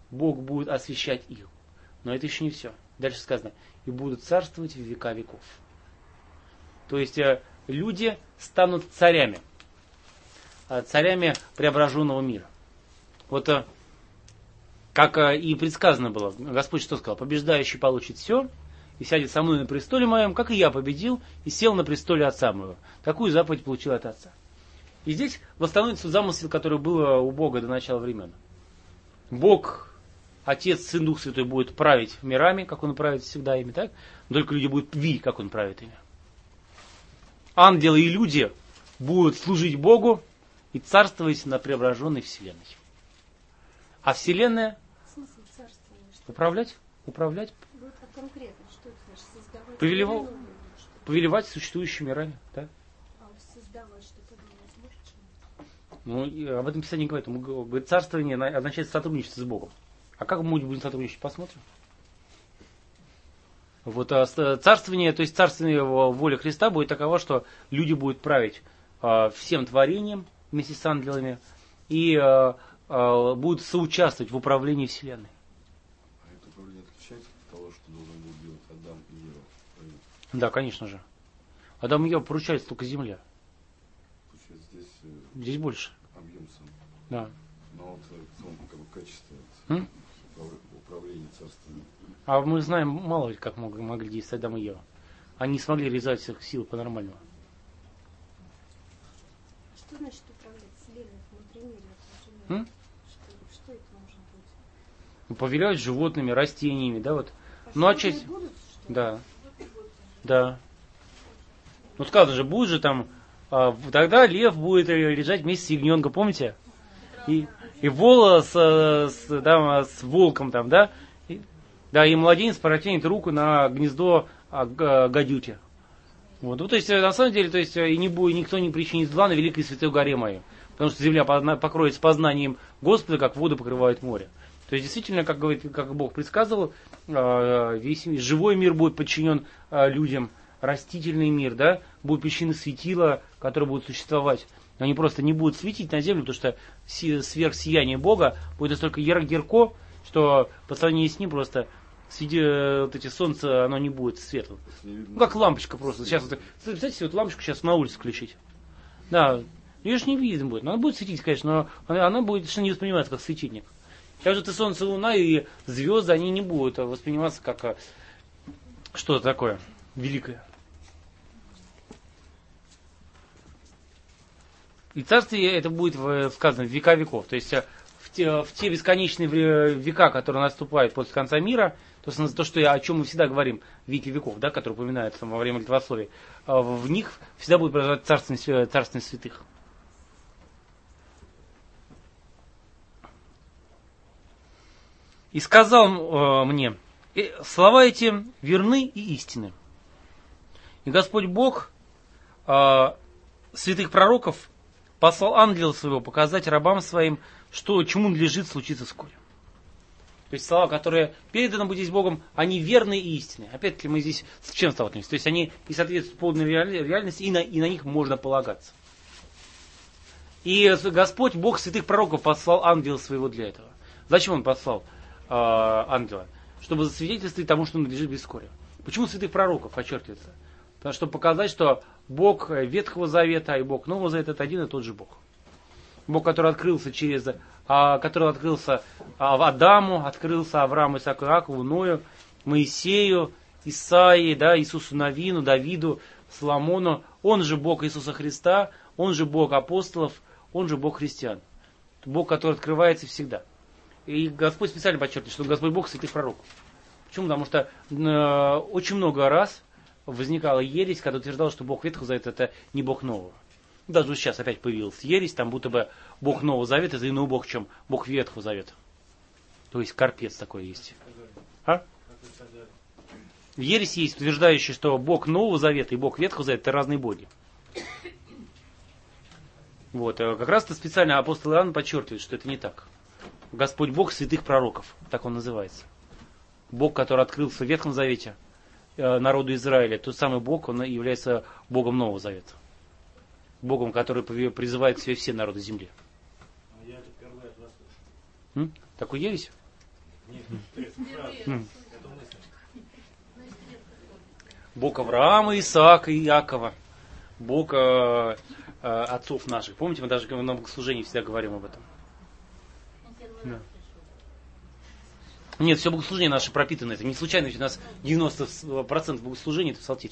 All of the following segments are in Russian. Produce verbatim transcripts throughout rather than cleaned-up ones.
Бог будет освящать их. Но это еще не все. Дальше сказано, и будут царствовать в века веков. То есть люди станут царями. Царями преображенного мира. Вот как и предсказано было. Господь что сказал? Побеждающий получит все, и сядет со мной на престоле моем, как и я победил, и сел на престоле отца моего. Такую заповедь получил от отца. И здесь восстановится замысел, который был у Бога до начала времен. Бог, Отец, Сын, Дух Святой будет править мирами, как Он правит всегда ими, так? Но только люди будут видеть, как Он правит ими. Ангелы и люди будут служить Богу и царствовать на преображенной вселенной. А вселенная управлять, управлять, вот, а конкретно, что это значит? Создавать повелевал, вселенную, что? повелевать существующими мирами, да? А создавать что-то невозможно? Ну, и об этом Писание говорит. Говорит, царствование означает сотрудничество с Богом. А как мы будем сотрудничать, посмотрим. Вот а царствование, то есть царственная воля Христа будет такова, что люди будут править а, всем творением вместе с ангелами и а, а, будут соучаствовать в управлении вселенной. А это управление отличается от того, что должен был делать Адам и Ева? Да, конечно же. Адам и Ева поручается только земле. Получается, здесь, здесь больше. Объем сам. Да. Но вот в том как бы, качестве М? управления царством. А мы знаем мало ли как могли, могли действовать Адам и Ева. Они не смогли реализовать всех сил по-нормальному. Что значит управлять вселенной внутри мира? М? Что, что это может быть? Повелевать животными, растениями, да, вот. А Ну, а животные часть... будут, что ли? Да. Да. Ну, сказано же, будет же там, а, тогда лев будет лежать вместе с ягненком, помните? И, и волос с, с, там, с волком там, да? И, да, и младенец протянет руку на гнездо а, г, гадюки. Вот. Ну, то есть, на самом деле, то есть, и не будет, никто не причинит зла на великой святой горе моей. Потому что земля покроется познанием Господа, как воды покрывают море. То есть, действительно, как, говорит, как Бог предсказывал, весь живой мир будет подчинен людям, растительный мир, да, будут причины светила, которые будут существовать. Они просто не будут светить на землю, потому что сверхсияние Бога будет настолько ярко, что по сравнению с ним просто среди вот эти солнца оно не будет светлым. Ну, как лампочка просто. Сейчас вот, представьте, вот лампочку сейчас на улице включить. Да, ее же не видно будет. Она будет светить, конечно, но она, она будет совершенно не восприниматься как светильник. Сейчас же ты солнце, луна и звезды, они не будут восприниматься как что-то такое великое. И царствие это будет сказано в века веков. То есть в те, в те бесконечные века, которые наступают после конца мира, то, есть, то что, о чем мы всегда говорим, веки веков, да, которые упоминаются во время молитвословия, в них всегда будет продолжать царственность, царственность святых. И сказал э, мне, слова эти верны и истинны. И Господь Бог э, святых пророков послал ангела своего показать рабам своим, что, чему надлежит случиться вскоре. То есть слова, которые переданы быть здесь Богом, они верны и истинны. Опять-таки мы здесь с чем сталкиваемся? То есть они и соответствуют полной реальности, и на, и на них можно полагаться. И Господь, Бог святых пророков, послал ангела своего для этого. Зачем Он послал э, ангела? Чтобы засвидетельствовать тому, что надлежит быть вскоре. Почему святых пророков подчеркивается? Потому что показать, что Бог Ветхого Завета и Бог Нового Завета это один и тот же Бог. Бог, который открылся через, а, который открылся а, Адаму, открылся Аврааму, Исааку, Иакову, Ною, Моисею, Исаии, да, Иисусу Навину, Давиду, Соломону. Он же Бог Иисуса Христа, Он же Бог апостолов, Он же Бог христиан. Бог, который открывается всегда. И Господь специально подчеркивает, что Господь Бог святых пророков. Почему? Потому что э, очень много раз возникала ересь, когда утверждал, что Бог Ветхого Завета это не Бог Нового. Даже сейчас опять появилась ересь, там будто бы Бог Нового Завета это иной Бог, чем Бог Ветхого Завета. То есть карпец такой есть. А? Ересь есть, утверждающая, что Бог Нового Завета и Бог Ветхого Завета это разные боги. Вот. Как раз то специально апостол Иоанн подчеркивает, что это не так. Господь Бог святых пророков, так он называется. Бог, который открылся в Ветхом Завете народу Израиля, тот самый Бог, он является Богом Нового Завета. Богом, который призывает к себе все народы земли. А я это впервые от вас слышу. М? Такой ересь? Бог Авраама, Исаака и Иакова. Бог э, э, отцов наших. Помните, мы даже на богослужении всегда говорим об этом. Да. Нет, все богослужение наше пропитано. Это не случайно, ведь у нас девяносто процентов богослужения это псалтирь.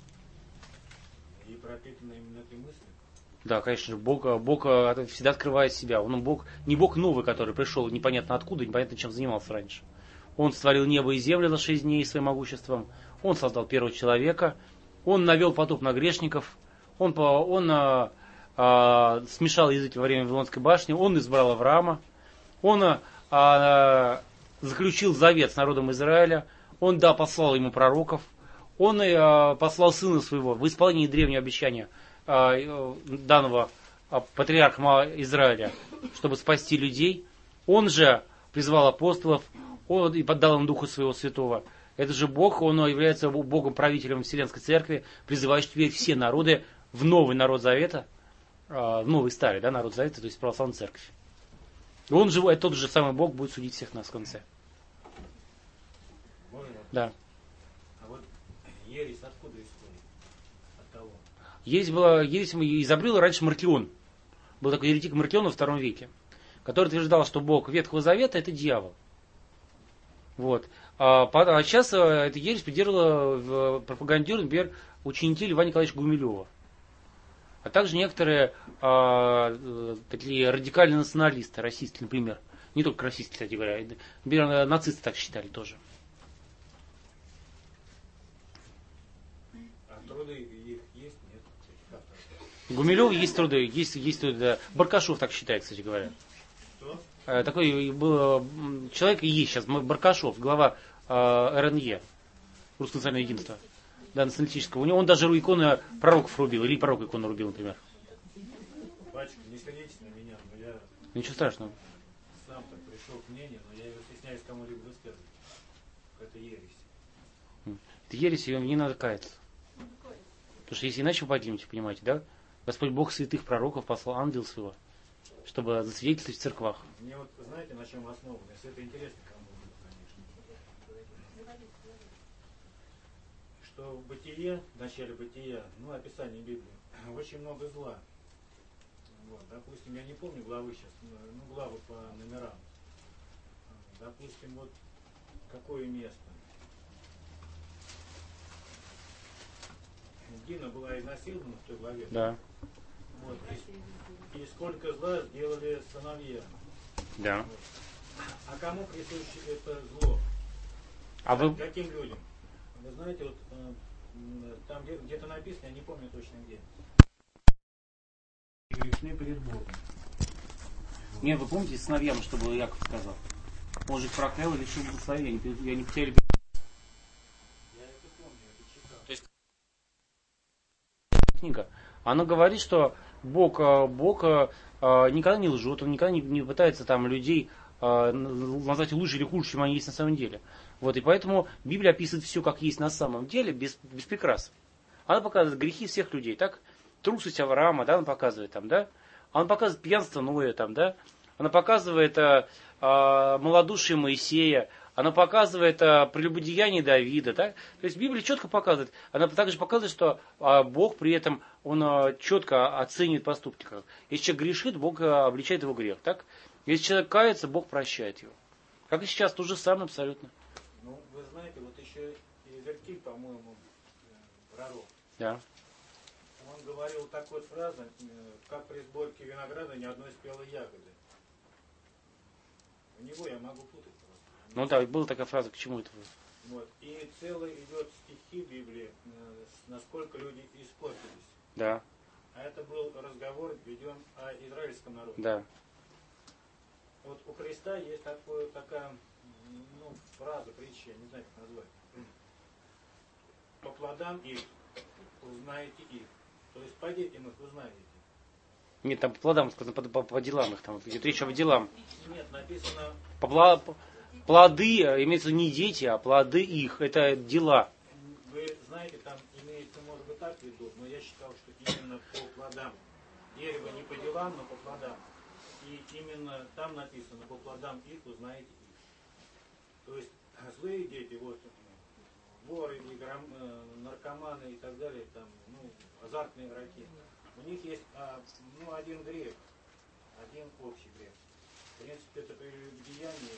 И пропитано именно этой мыслью? Да, конечно же, Бог, Бог всегда открывает себя. Он Бог, не Бог новый, который пришел непонятно откуда, непонятно чем занимался раньше. Он створил небо и землю за шесть дней своим могуществом. Он создал первого человека. Он навел потоп на грешников. Он, он а, а, смешал языки во время Вавилонской башни. Он избрал Авраама. Он а, а, заключил завет с народом Израиля. Он, да, послал ему пророков. Он а, послал сына своего в исполнении древнего обещания, данного патриархом Израиля, чтобы спасти людей. Он же призвал апостолов, он и поддал им Духа Своего Святого. Это же Бог, Он является Богом-правителем Вселенской Церкви, призывающий теперь все народы в новый народ Завета, в новый старый, да, народ Завета, то есть православная Церковь. И Он же, тот же самый Бог будет судить всех нас в конце. Можно? Да. А вот ересь откуда исходит? От кого? Ересь была, ересь изобрел раньше Маркион. Был такой еретик Маркион во втором веке, который утверждал, что Бог Ветхого Завета это дьявол. Вот. А, а сейчас эта ересь поддерживала, пропагандирует, например, ученики Льва Николаевича Гумилева. А также некоторые а, такие радикальные националисты, расисты, например. Не только расисты, кстати говоря. Например, нацисты так считали тоже. А труды их есть, нет? Гумилев есть труды, есть, есть труды. Да. Баркашов так считает, кстати говоря. Что? Такой был человек и есть сейчас, Баркашов, глава э, эр эн е, Русское национальное единство, да, националистического. У него он даже иконы пророков рубил, или пророк икону рубил, например. Батюшка, не сердитесь на меня, но я Ничего страшного. сам так пришел к мнению, но я его стесняюсь кому-либо высказывать. Это ересь. Это ересь, ее не надо каяться. Потому что если иначе вы погибнете, понимаете, да? Господь Бог святых пророков послал ангела своего, чтобы засвидетельствовать в церквах. Мне вот, знаете, на чем основано? Если это интересно кому-нибудь, конечно. Что в Бытие, в начале Бытия, ну, описание Библии, очень много зла. Вот, допустим, я не помню главы сейчас, ну, главы по номерам. Допустим, вот какое место. Дина была изнасилована в той главе. Да. Вот, и, и сколько зла сделали сыновья. Да. Вот. А кому присуще это зло? А вы... Каким людям? Вы знаете, вот э, там где- где-то написано, я не помню точно где. Грешны перед Богом. Не, вы помните сыновьям, что было Яков сказал? Он же их проклял и лишил благословения. Я не потеряли. Я это помню, это читал. То есть книга. Она говорит, что Бог, Бог никогда не лжет, он никогда не, не пытается там людей назвать лучше или хуже, чем они есть на самом деле. Вот, и поэтому Библия описывает все, как есть на самом деле, без, без прикрас. Она показывает грехи всех людей, так? Трусость Авраама, да, она показывает там, да? Она показывает пьянство Ноя там, да? Она показывает а, а, малодушие Моисея, она показывает а, прелюбодеяние Давида, да? То есть Библия четко показывает. Она также показывает, что а, Бог при этом, он а, четко оценивает поступки. Если человек грешит, Бог а, обличает его грех, так? Если человек кается, Бог прощает его. Как и сейчас, то же самое абсолютно. Ну, вы знаете, вот еще Изеркиль, по-моему, пророк. Да. Он говорил такой фразой, как при сборке винограда ни одной спелой ягоды. У него я могу путать просто. Ну да, была такая фраза, к чему это? Вот. И целый идет стихи в Библии, насколько люди испортились. Да. А это был разговор, веден о израильском народе. Да. Вот у Христа есть такое, такая ну, фраза, притча, я не знаю, как назвать. По плодам их узнаете их. То есть по детям их узнаете. Нет, там по плодам сказано, по, по, по делам их там. Идет речь о делам. Нет, написано... По, пла- по- плоды, имеется в виду не дети, а плоды их. Это дела. Вы знаете, там имеется, может быть, так в виду, но я считал, что именно по плодам. Дерево не по делам, но по плодам. И именно там написано, по плодам их узнаете их. нарком, э, наркоманы и так далее, там, ну, азартные игроки, у них есть а, ну, один грех, один общий грех. В принципе, это прелюбодеяние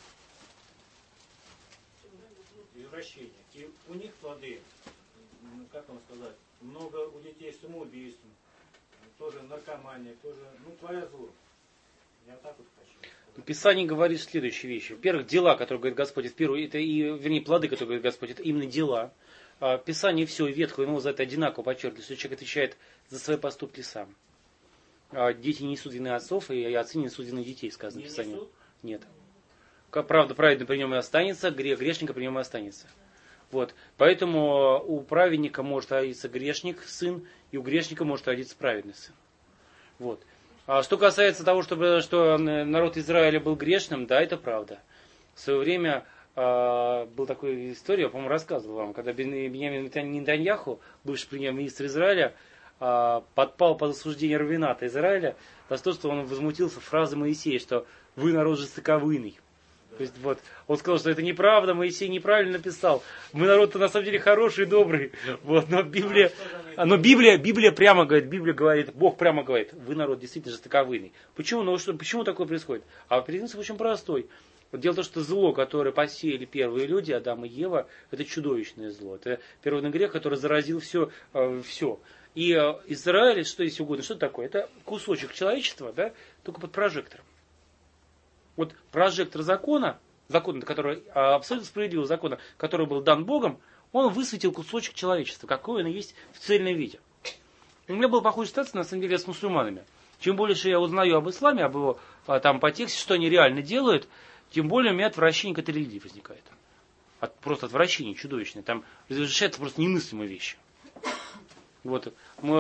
и извращение. И у них плоды, ну, как вам сказать, много у детей самоубийств, тоже наркомания, тоже, ну, твоя зло. Я так вот хочу. Писание говорит следующие вещи. Во-первых, дела, которые говорит Господь, это, первое, это и, вернее, плоды, которые говорит Господь, это именно дела. А Писание все, Ветхое и Новое Завет одинаково подчеркивает, что человек отвечает за свои поступки сам. А дети не несут вины отцов, и отцы не несут вины детей, сказано в Писании. Несут? Нет. Правда, праведно при нем и останется, грех грешника при нем и останется. Вот. Поэтому у праведника может родиться грешник, сын, и у грешника может родиться праведный сын. Вот. А что касается того, чтобы, что народ Израиля был грешным, да, это правда. В свое время э, была такая история, я, по-моему, рассказывал вам, когда Биньямин Нетаньяху, бывший премьер-министр Израиля, э, подпал под осуждение раввината Израиля за то, что он возмутился фразой Моисея, что «вы народ жестоковыйный». То есть, вот, он сказал, что это неправда, Моисей неправильно написал. Мы народ-то на самом деле хороший и добрый. Вот, но Библия, но Библия, Библия прямо говорит, Библия говорит, Бог прямо говорит, вы народ действительно жестоковыйный. Почему? Ну, что, почему такое происходит? А принцип очень простой. Вот дело в том, что зло, которое посеяли первые люди, Адам и Ева, это чудовищное зло. Это первый грех, который заразил все. Э, все. И э, Израиль, что если угодно, что это такое? Это кусочек человечества, да, только под прожектором. Вот прожектор закона, закона, который, абсолютно справедливого закона, который был дан Богом, он высветил кусочек человечества, какой он есть в цельном виде. У меня была похожая ситуация, на самом деле, с мусульманами. Чем больше я узнаю об исламе, об его там, по тексте, что они реально делают, тем более у меня отвращение к этой религии возникает. От, просто отвращение чудовищное. Там разрешаются просто немыслимые вещи. Вот.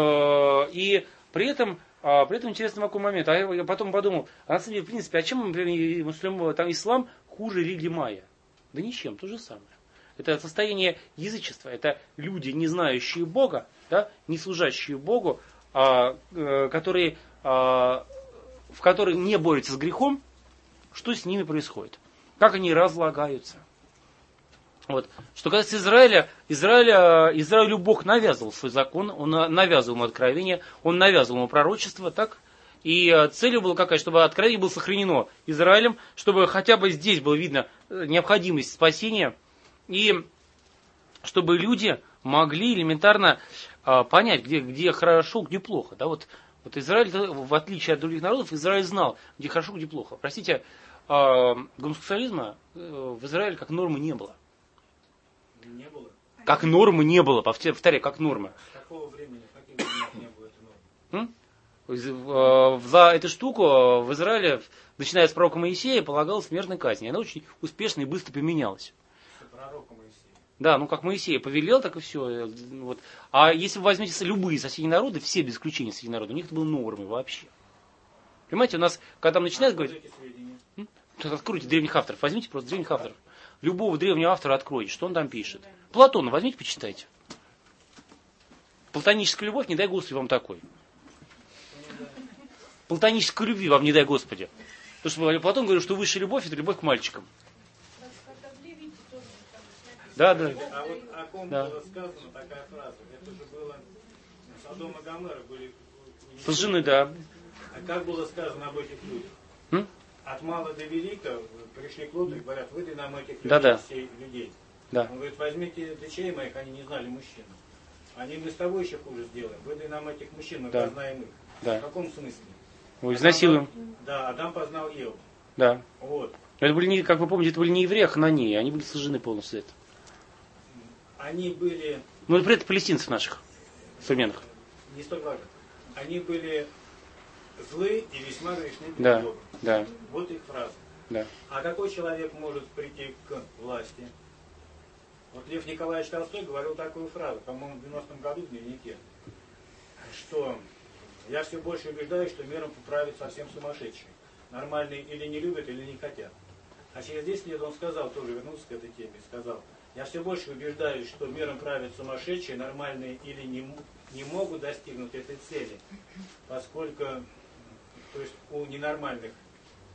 И при этом... А при этом интересный такой момент. А я потом подумал, а на самом деле, в принципе, а чем, например, муслим, там, ислам хуже религии майя? Да ничем, то же самое. Это состояние язычества. Это люди, не знающие Бога, да, не служащие Богу, а, которые, а, в которые не борются с грехом. Что с ними происходит? Как они разлагаются? Вот. Что касается Израиля, Израиля, Израилю Бог навязывал свой закон, он навязывал ему откровение, он навязывал ему пророчество, так? И целью была какая? Чтобы откровение было сохранено Израилем, чтобы хотя бы здесь было видно необходимость спасения, и чтобы люди могли элементарно а, понять, где, где хорошо, где плохо. Да? Вот, вот Израиль, в отличие от других народов, Израиль знал, где хорошо, где плохо. Простите, а, гомосексуализма в Израиле как нормы не было. Не было. Как нормы не было, повторяю, как нормы. С какого времени, в каких временах не было этой нормы? За эту штуку в Израиле, начиная с пророка Моисея, полагалась смертная казнь. И она очень успешно и быстро поменялась. Пророка Моисея. Да, ну как Моисей повелел, так и все. Вот. А если вы возьмете любые соседние народы, все без исключения соседние народы, у них это было нормой вообще. Понимаете, у нас, когда там начинают а говорить... Откройте древних авторов, возьмите просто древних авторов. Любого древнего автора откройте, что он там пишет. Платона возьмите, почитайте. Платоническая любовь, не дай Господи вам такой. Платонической любви вам не дай Господи. Потому что Платон говорит, что высшая любовь это любовь к мальчикам. Да, да. А вот о ком да. было сказана такая фраза? Это же было... Содом и Гомерра были... Сожжены, да. А как было сказано об этих людях? М? От мала до велика пришли к Лоту и говорят, выдай нам этих людей, да, да. всей людей. Да. Он говорит, возьмите дочерей моих, они не знали мужчин. Они мы с тобой еще хуже сделаем. Выдай нам этих мужчин, мы да. познаем их. Да. В каком смысле? Ой, изнасилуем. Да, Адам познал Еву. Да. Вот. Это были не, как вы помните, это были не евреи, а хананеи. Они были сожжены полностью. Это. Они были... Ну, это это палестинцев наших, современных. Не столь важно. Они были злы и весьма грешны перед Да, Богом. да. Вот их фраза. Да. А какой человек может прийти к власти? Вот Лев Николаевич Толстой говорил такую фразу, по-моему, в девяностом году в дневнике, что я все больше убеждаюсь, что миром поправит совсем сумасшедшие. Нормальные или не любят, или не хотят. А через десять лет он сказал, тоже вернулся к этой теме, сказал, я все больше убеждаюсь, что миром правят сумасшедшие, нормальные или не, не могут достигнуть этой цели, поскольку то есть у ненормальных